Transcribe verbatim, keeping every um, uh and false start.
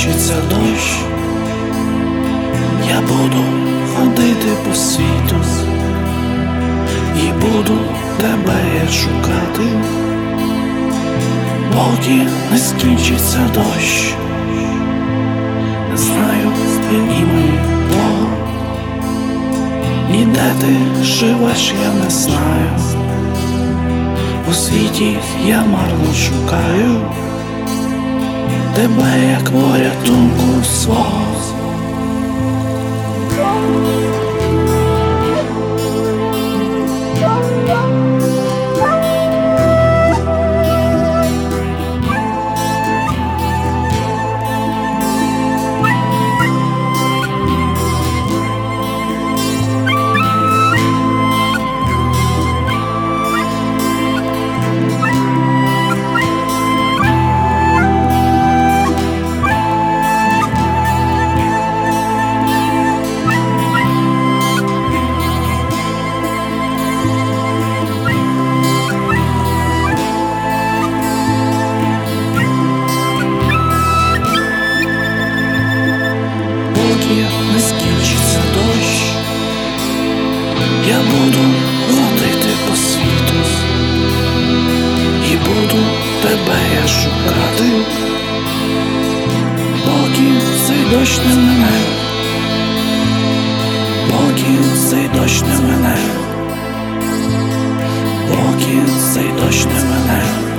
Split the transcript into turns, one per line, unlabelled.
скінчиться дощ, я буду ходити по світу і буду тебе шукати, поки не скінчиться дощ. Знаю імені того, і де ти живеш, я не знаю. У світі я марно шукаю тебе, як порятунку свого. Не скінчиться дощ, я буду ходити по світу і буду тебе я шукати, поки цей дощ не мене, поки цей дощ не мене, поки цей дощ не мене.